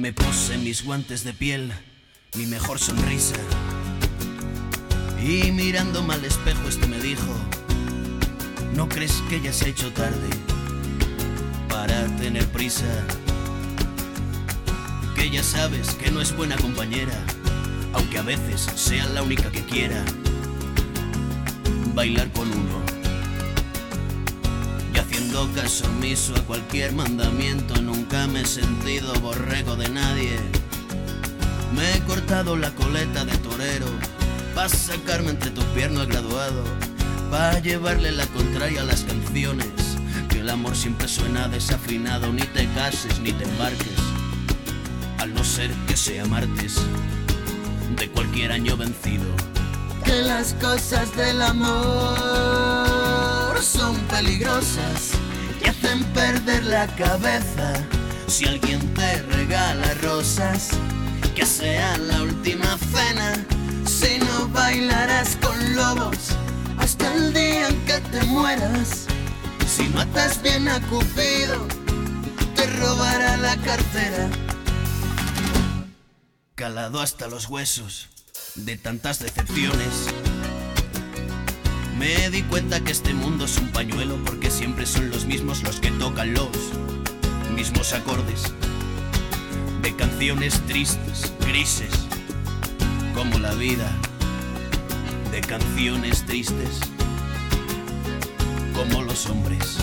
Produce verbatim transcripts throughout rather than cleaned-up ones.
Me puse mis guantes de piel, mi mejor sonrisa, y mirándome al espejo este me dijo: ¿no crees que ya se ha hecho tarde para tener prisa? Que ya sabes que no es buena compañera, aunque a veces sea la única que quiera bailar con uno. Y haciendo caso omiso a cualquier mandamiento, nunca me he sentido borrego de nadie. Me he cortado la coleta de torero pa' sacarme entre tus piernas graduado, pa' llevarle la contraria a las canciones, que el amor siempre suena desafinado. Ni te cases ni te embarques, al no ser que sea martes de cualquier año vencido. Que las cosas del amor son peligrosas y hacen perder la cabeza. Si alguien te regala rosas, que sea la última cena. Si no bailarás con lobos hasta el día en que te mueras. Si matas bien a Cupido, te robará la cartera. Calado hasta los huesos de tantas decepciones, me di cuenta que este mundo es un pañuelo, porque siempre son los mismos los que tocan los mismos acordes de canciones tristes, grises, como la vida, de canciones tristes como los hombres.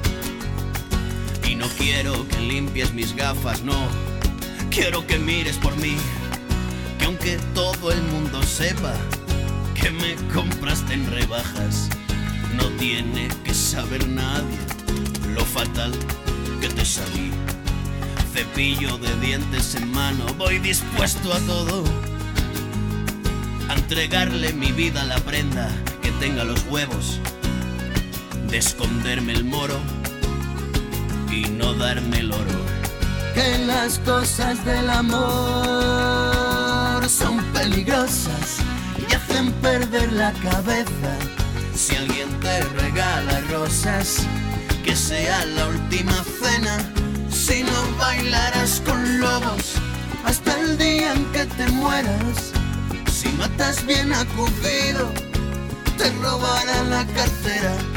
Y no quiero que limpies mis gafas, no, quiero que mires por mí, que aunque todo el mundo sepa que me compraste en rebajas, no tiene que saber nadie lo fatal que te salí. Cepillo de dientes en mano, voy dispuesto a todo, a entregarle mi vida a la prenda que tenga los huevos de esconderme el moro y no darme el oro. Que las cosas del amor son peligrosas y hacen perder la cabeza. Si alguien te regala rosas, que sea la última cena. Si no bailarás con lobos hasta el día en que te mueras. Si matas bien a Cupido, te robará la cartera.